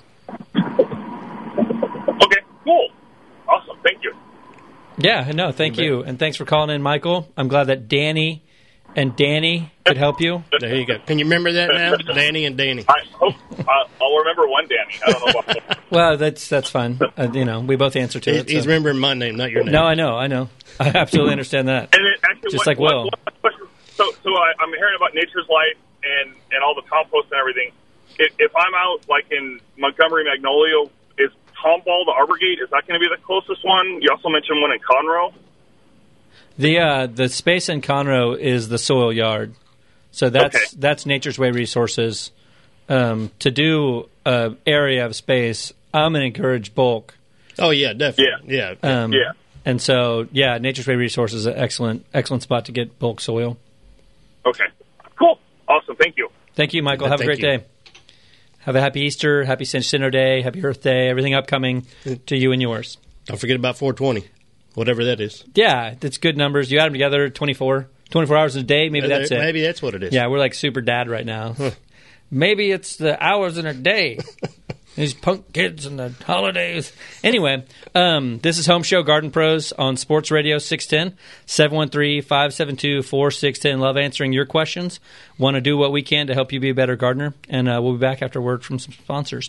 Okay, cool. Awesome, thank you. Yeah, no, thank you, and thanks for calling in, Michael. I'm glad that Danny and Danny could help you. There you go. Can you remember that now? Danny and Danny. I hope uh, I'll remember one Danny. I don't know about that. Well, that's that's fine. Uh, you know, we both answer to he, it. He's so. remembering my name, not your name. No, I know, I know. I absolutely understand that. And it, actually, Just one, like Will. one, one question. So, so I, I'm hearing about Nature's Life and, and all the compost and everything. If, if I'm out, like in Montgomery, Magnolia, is Tomball, the Arbor Gate, is that going to be the closest one? You also mentioned one in Conroe. The uh, the space in Conroe is the soil yard. So that's Okay. that's Nature's Way Resources. Um, to do an area of space, I'm going to encourage bulk. Oh, yeah, definitely. Yeah. Um, Yeah. And so, yeah, Nature's Way Resources is an excellent, excellent spot to get bulk soil. Okay. Cool. Awesome. Thank you. Thank you, Michael. Have a Thank great you. day. Have a happy Easter, happy Saint Jacinto Day, happy Earth Day, everything upcoming to you and yours. Don't forget about four twenty, whatever that is. Yeah, that's good numbers. You add them together, twenty-four, twenty-four hours in a day, maybe that's it. Maybe that's what it is. Yeah, we're like super dad right now. Maybe it's the hours in a day. These punk kids and the holidays. Anyway, um, this is Home Show Garden Pros on Sports Radio six ten, seven one three, five seven two, four six one zero. Love answering your questions. Want to do what we can to help you be a better gardener. And uh, we'll be back after a word from some sponsors.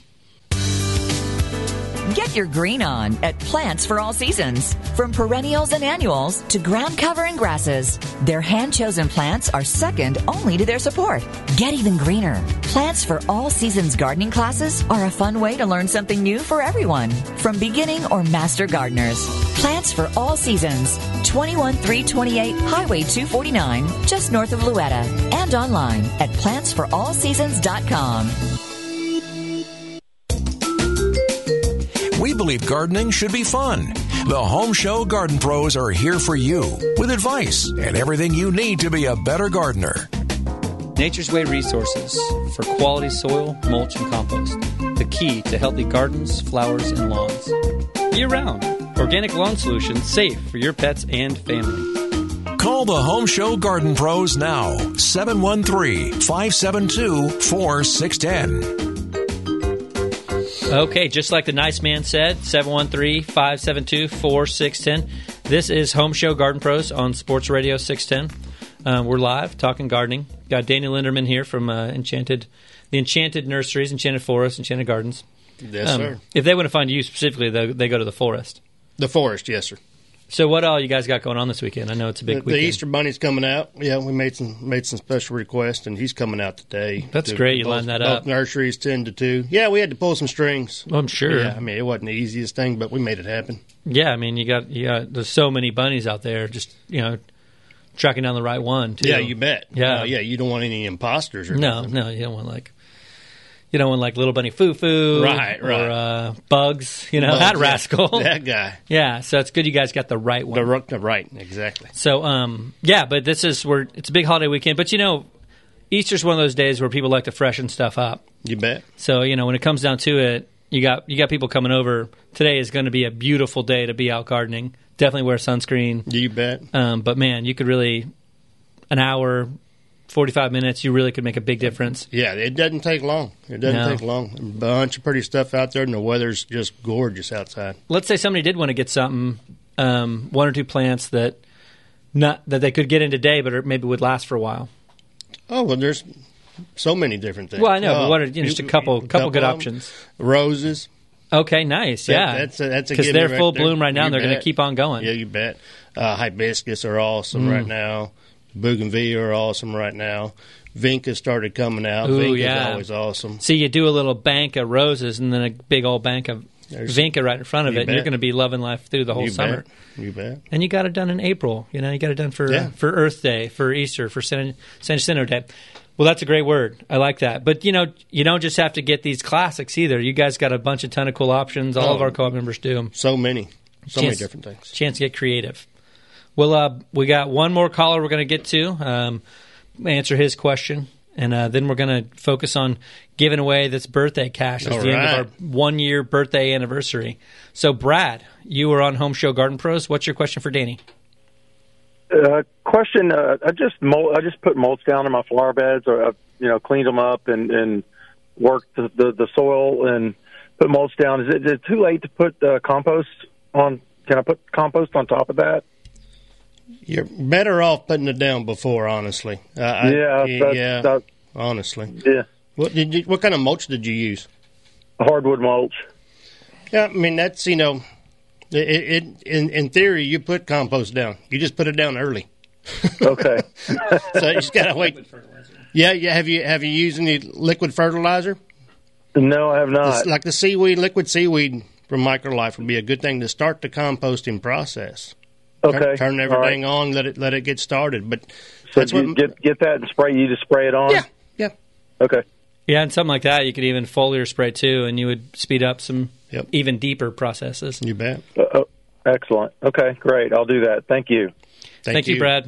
Get your green on at Plants for All Seasons. From perennials and annuals to ground cover and grasses, their hand-chosen plants are second only to their support. Get even greener. Plants for All Seasons gardening classes are a fun way to learn something new for everyone, from beginning or master gardeners. Plants for All Seasons, twenty-one three twenty-eight Highway two forty-nine, just north of Louetta, and online at plants for all seasons dot com. We believe gardening should be fun. The Home Show Garden Pros are here for you with advice and everything you need to be a better gardener. Nature's Way Resources for quality soil, mulch, and compost. The key to healthy gardens, flowers, and lawns. Year-round. Organic lawn solutions safe for your pets and family. Call the Home Show Garden Pros now. seven one three, five seven two, four six one zero. Okay, just like the nice man said, seven one three, five seven two, four six one zero. This is Home Show Garden Pros on Sports Radio six ten. Uh, we're live, talking gardening. Got Daniel Linderman here from uh, Enchanted, the Enchanted Nurseries, Enchanted Forests, Enchanted Gardens. Yes, um, sir. If they want to find you specifically, they, they go to the forest. The forest, yes, sir. So what all you guys got going on this weekend? I know it's a big the, the weekend. Easter Bunny's coming out. Yeah, we made some made some special requests, and he's coming out today. That's to, great. You both, lined that both up. Nurseries ten to two. Yeah, we had to pull some strings. Well, I'm sure. Yeah, I mean, it wasn't the easiest thing, but we made it happen. Yeah, I mean, you got you got there's so many bunnies out there. Just you know, tracking down the right one. Too. Yeah, you bet. Yeah, uh, yeah. You don't want any imposters or no, nothing. no. You don't want like. You don't want like Little Bunny Foo Foo, right? Right. Or uh, Bugs, you know Bugs, that yeah. rascal, that guy. Yeah, so it's good you guys got the right one. The, the right, exactly. So, um, yeah, but this is where it's a big holiday weekend. But you know, Easter's one of those days where people like to freshen stuff up. You bet. So you know, when it comes down to it, you got you got people coming over. Today is going to be a beautiful day to be out gardening. Definitely wear sunscreen. You bet. Um, but man, you could really an hour. forty-five minutes, you really could make a big difference. Yeah, it doesn't take long. It doesn't No. take long. A bunch of pretty stuff out there, and the weather's just gorgeous outside. Let's say somebody did want to get something, um, one or two plants that not that they could get in today, but are- maybe would last for a while. Oh, well, there's so many different things. Well, I know, but Oh, what are you know, just a couple couple good of 'em. options? Roses. Okay, nice. That- Yeah, that's a, that's a because gimme they're right full there. bloom right now. You and They're going to bet. keep on going. Yeah, you bet. Uh, hibiscus are awesome Mm. right now. Bougainvillea are awesome right now. Vinca started coming out. Ooh, Vinca's yeah. always awesome. See, you do a little bank of roses and then a big old bank of There's- vinca right in front of you it, and you're bet. going to be loving life through the whole You summer. bet. You bet. And you got it done in April. You know, you got it done for Yeah. uh, for Earth Day, for Easter, for San, San Jacinto Day. Well, that's a great word. I like that. But you know, you don't just have to get these classics either. You guys got a bunch of ton of cool options. All Oh, of our co-op members do. So many, so many Chance- different things. Chance to get creative. Well, uh, we got one more caller we're going to get to. Um, answer his question. And uh, then we're going to focus on giving away this birthday cash. It's All the end right. of our one-year birthday anniversary. So, Brad, you were on Home Show Garden Pros. What's your question for Danny? Uh, question: uh, I just mul- I just put mulch down in my flower beds, or uh, you know, cleaned them up and, and worked the, the the soil and put mulch down. Is it, is it too late to put uh, compost on? Can I put compost on top of that? You're better off putting it down before, honestly. Uh, I- Yeah, that's- yeah. that- honestly. Yeah. What did you? What kind of mulch did you use? Hardwood mulch. Yeah, I mean that's you know, it, it in in theory you put compost down. You just put it down early. Okay. So you just gotta wait. Yeah, yeah. Have you have you used any liquid fertilizer? No, I have not. It's like the seaweed, liquid seaweed from Microlife would be a good thing to start the composting process. Okay. Turn, turn everything All on, let it let it get started. But So that's you what get get that and spray. You just spray it on. Yeah. Yeah. Okay. Yeah, and something like that, you could even foliar spray too, and you would speed up some even deeper processes. You bet. Uh, oh, excellent. Okay, great. I'll do that. Thank you. Thank, you, Brad.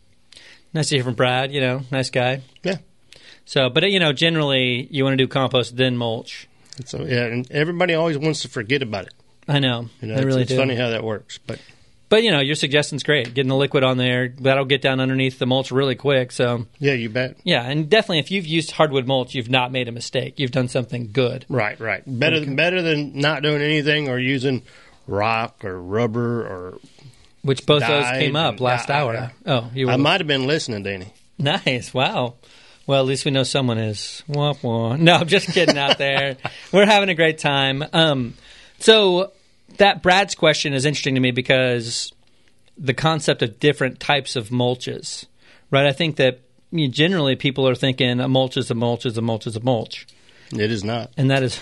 Nice to hear from Brad. You know, nice guy. Yeah. So, but you know, generally you want to do compost then mulch. So yeah, and everybody always wants to forget about it. I know. You know, they it's, really it's do. funny how that works, but But you know, your suggestion's great. Getting the liquid on there, that'll get down underneath the mulch really quick. So yeah, you bet. yeah, and definitely if you've used hardwood mulch, you've not made a mistake. You've done something good. Right, right. Better Okay. better than not doing anything or using rock or rubber or which both those dyed came up and- last I- hour. I- oh, you were I might have been listening, Danny. Nice. Wow. Well, at least we know someone is. Wah, wah. No, I'm just kidding out there. We're having a great time. Um, so that Brad's question is interesting to me because the concept of different types of mulches, right? I think that you know, generally people are thinking a mulch is a mulch is a mulch is a mulch. It is not. And that is,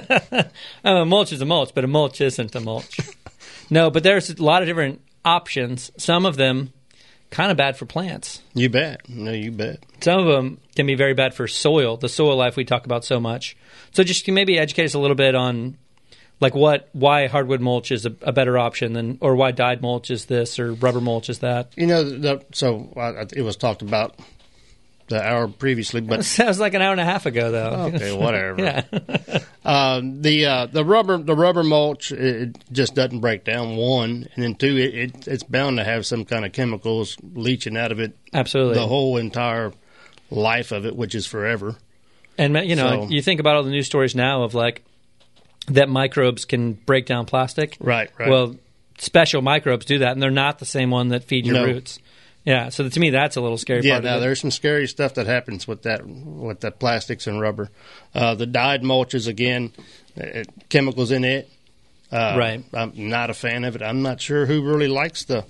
oh, a mulch is a mulch, but a mulch isn't a mulch. No, but there's a lot of different options. Some of them kind of bad for plants. You bet. No, you bet. Some of them can be very bad for soil, the soil life we talk about so much. So just can maybe educate us a little bit on like what, why hardwood mulch is a, a better option than, or why dyed mulch is this or rubber mulch is that. You know, the, so uh, it was talked about the hour previously, but That was like an hour and a half ago, though. okay, whatever. Yeah. uh, the uh, the rubber the rubber mulch it just doesn't break down. One, and then two, it, it it's bound to have some kind of chemicals leaching out of it. Absolutely. the whole entire life of it, which is forever. And, you know, So- you think about all the news stories now of like that microbes can break down plastic. Right, right. Well, special microbes do that, and they're not the same one that feed your No. roots. Yeah, so to me, that's a little scary Yeah, part now of it. there's some scary stuff that happens with that with the plastics and rubber. Uh, the dyed mulches again, uh, chemicals in it. Uh, right. I'm not a fan of it. I'm not sure who really likes the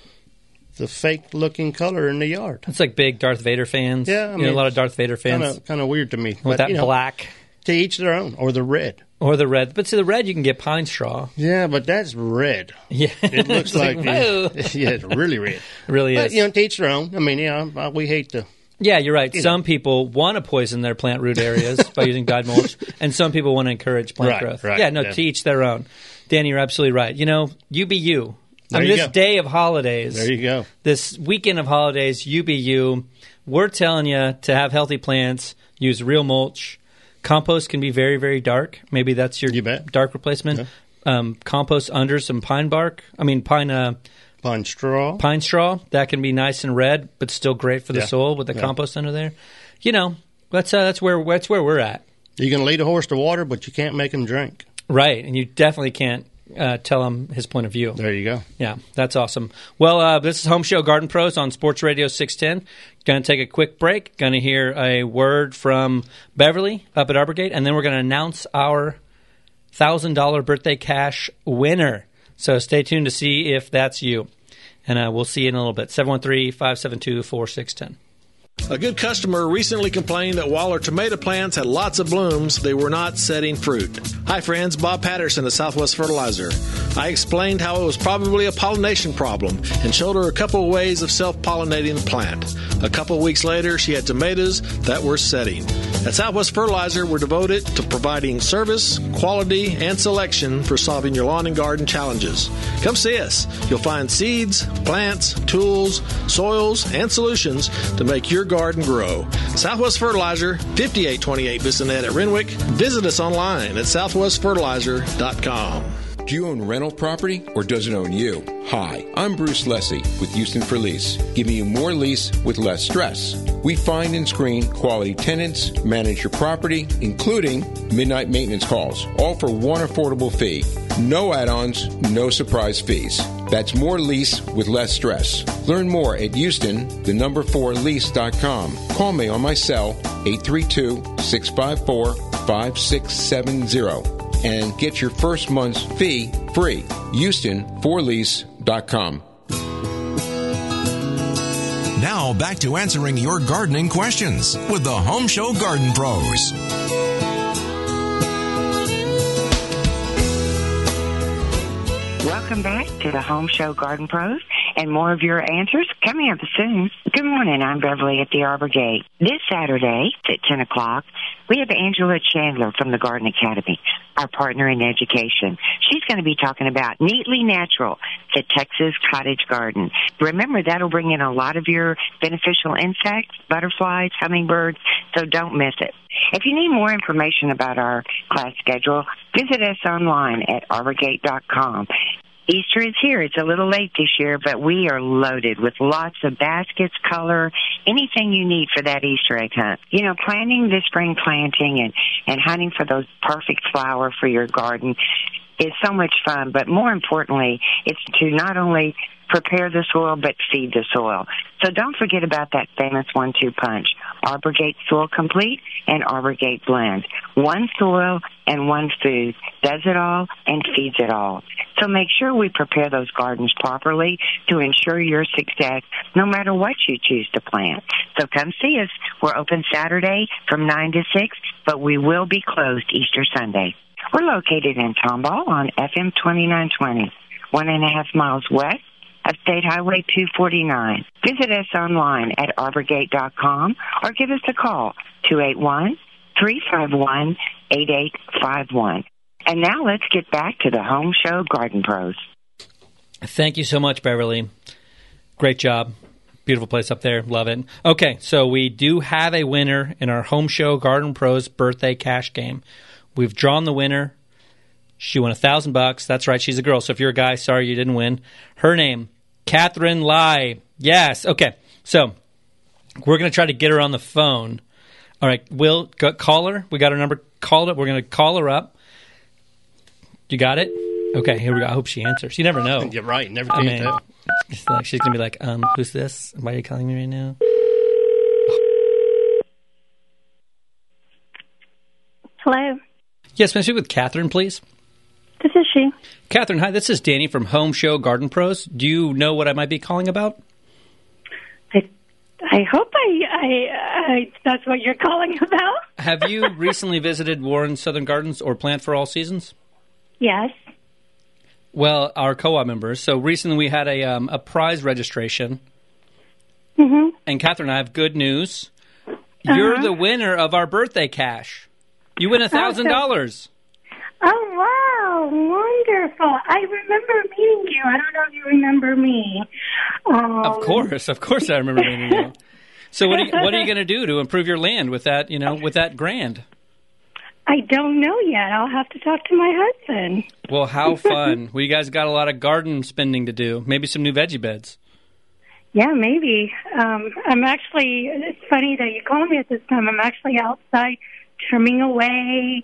the fake-looking color in the yard. It's like big Darth Vader fans. Yeah, I you mean, know, a lot of Darth Vader fans. Kind of weird to me. With but, that you know, black. To each their own, or the red. Or the red. But see, the red, you can get pine straw. Yeah, but that's red. Yeah. It looks like, like the, yeah, it's really red. It really but, is. you know, to each their own. I mean, you know, we hate to... Yeah, you're right. You some know. people want to poison their plant root areas by using dyed mulch, and some people want to encourage plant Right, growth. right, yeah, no, yeah. to each their own. Danny, you're absolutely right. You know, you be you. There I mean, you this go. day of holidays. There you go. This weekend of holidays, you be you. We're telling you to have healthy plants, use real mulch. Compost can be very, very dark. Maybe that's your dark replacement. Yeah. Um, compost under some pine bark. I mean, pine... Uh, Pine straw. Pine straw. That can be nice and red, but still great for the Yeah. soil with the Yeah. compost under there. You know, that's uh, that's where that's where we're at. You can lead a horse to water, but you can't make him drink. Right, and you definitely can't uh, tell him his point of view. There you go. Yeah, that's awesome. Well, uh, this is Home Show Garden Pros on Sports Radio six ten. Going to take a quick break. Going to hear a word from Beverly up at Arborgate, and then we're going to announce our one thousand dollars birthday cash winner. So stay tuned to see if that's you. And uh, we'll see you in a little bit. seven one three, five seven two, four six one zero. A good customer recently complained that while her tomato plants had lots of blooms, they were not setting fruit. Hi friends, Bob Patterson at Southwest Fertilizer. I explained how it was probably a pollination problem and showed her a couple of ways of self-pollinating the plant. A couple of weeks later, she had tomatoes that were setting. At Southwest Fertilizer, we're devoted to providing service, quality, and selection for solving your lawn and garden challenges. Come see us. You'll find seeds, plants, tools, soils, and solutions to make your garden grow. Southwest Fertilizer, fifty-eight twenty-eight Bissonnet at Renwick. Visit us online at southwest fertilizer dot com. Do you own rental property or does it own you? Hi, I'm Bruce Leslie with Houston for Lease, giving you more lease with less stress. We find and screen quality tenants, manage your property, including midnight maintenance calls, all for one affordable fee. No add-ons, no surprise fees. That's more lease with less stress. Learn more at Houston, the number four lease dot com. Call me on my cell, eight three two, six five four, five six seven zero. And get your first month's fee free. Houston for lease dot com. Now back to answering your gardening questions with the Home Show Garden Pros. Welcome back to the Home Show Garden Pros, and more of your answers coming up soon. Good morning, I'm Beverly at the Arbor Gate. This Saturday at ten o'clock, we have Angela Chandler from the Garden Academy, our partner in education. She's going to be talking about Neatly Natural, the Texas cottage garden. Remember, that'll bring in a lot of your beneficial insects, butterflies, hummingbirds, so don't miss it. If you need more information about our class schedule, visit us online at arborgate dot com. Easter is here. It's a little late this year, but we are loaded with lots of baskets, color, anything you need for that Easter egg hunt. You know, planning the spring planting and, and hunting for those perfect flower for your garden is so much fun, but more importantly, it's to not only prepare the soil, but feed the soil. So don't forget about that famous one two punch, Arborgate Soil Complete and Arborgate Blend. One soil and one food does it all and feeds it all. So make sure we prepare those gardens properly to ensure your success no matter what you choose to plant. So come see us. We're open Saturday from nine to six, but we will be closed Easter Sunday. We're located in Tomball on F M twenty-nine twenty, one and a half miles west of State Highway two forty-nine. Visit us online at arborgate dot com or give us a call, two eight one, three five one, eight eight five one. And now let's get back to the Home Show Garden Pros. Thank you so much, Beverly. Great job. Beautiful place up there. Love it. Okay, so we do have a winner in our Home Show Garden Pros birthday cash game. We've drawn the winner. She won a thousand bucks. That's right. She's a girl. So if you're a guy, sorry you didn't win. Her name, Catherine Lai. Yes. Okay. So we're going to try to get her on the phone. All right. Will, go, call her. We got her number. Called it. We're going to call her up. You got it? Okay. Here we go. I hope she answers. You never know. You're right. Never I can mean, tell. it's like, she's going to be like, um, who's this? Why are you calling me right now? Hello. Yes, may I speak with Catherine, please? This is she. Catherine, hi. This is Danny from Home Show Garden Pros. Do you know what I might be calling about? I, I hope I, I, I that's what you're calling about. Have you recently visited Warren Southern Gardens or Plant for All Seasons? Yes. Well, our co-op members. So recently we had a um, a prize registration. Mm-hmm. And Catherine, I have good news. You're Uh-huh. the winner of our birthday cash. You win one thousand dollars. Oh, wow. Wonderful. I remember meeting you. I don't know if you remember me. Um, Of course. Of course I remember meeting you. So what are you, what are you going to do to improve your land with that, you know, with that grand? I don't know yet. I'll have to talk to my husband. Well, how fun. Well, you guys got a lot of garden spending to do. Maybe some new veggie beds. Yeah, maybe. Um, I'm actually, it's funny that you call me at this time. I'm actually outside trimming away,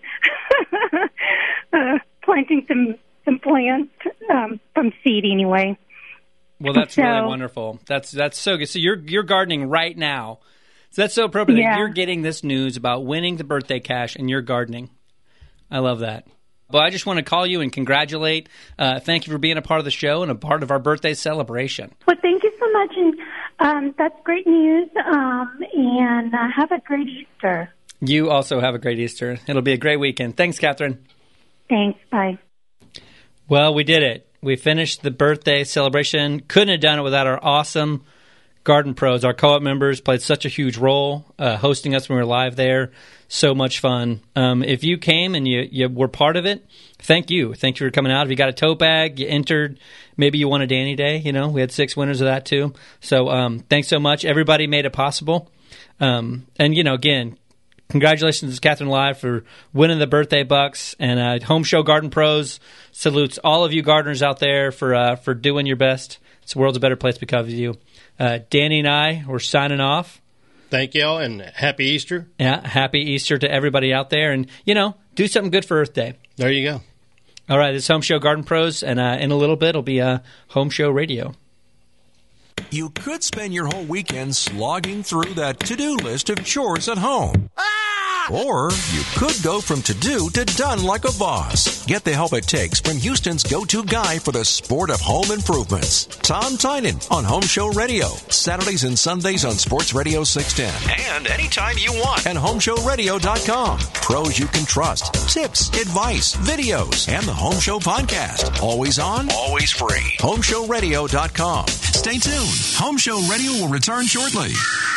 uh, planting some, some plants um, from seed anyway. Well, that's So- really wonderful. That's that's so good. So you're you're gardening right now. So that's so appropriate. that Yeah. You're getting this news about winning the birthday cash and you're gardening. I love that. Well, I just want to call you and congratulate. Uh, thank you for being a part of the show and a part of our birthday celebration. Well, thank you so much, and um, that's great news, um, and uh, have a great Easter. You also have a great Easter. It'll be a great weekend. Thanks, Catherine. Thanks. Bye. Well, we did it. We finished the birthday celebration. Couldn't have done it without our awesome Garden Pros. Our co-op members played such a huge role uh, hosting us when we were live there. So much fun. Um, if you came and you, you were part of it, thank you. Thank you for coming out. If you got a tote bag, you entered, maybe you won a Danny Day. You know, we had six winners of that too. So um, thanks so much. Everybody made it possible. Um, and, you know, again, congratulations to Catherine Live for winning the birthday bucks. And uh, Home Show Garden Pros salutes all of you gardeners out there for uh, for doing your best. It's the world's a better place because of you. Uh, Danny and I, we're signing off. Thank y'all, and happy Easter. Yeah, happy Easter to everybody out there. And, you know, do something good for Earth Day. There you go. All right, this is Home Show Garden Pros, and uh, in a little bit it'll be uh, Home Show Radio. You could spend your whole weekend slogging through that to-do list of chores at home. Or you could go from to-do to done like a boss. Get the help it takes from Houston's go-to guy for the sport of home improvements, Tom Tynan on Home Show Radio. Saturdays and Sundays on Sports Radio six ten. And anytime you want. And home show radio dot com. Pros you can trust. Tips, advice, videos, and the Home Show podcast. Always on, always free. home show radio dot com. Stay tuned. Home Show Radio will return shortly.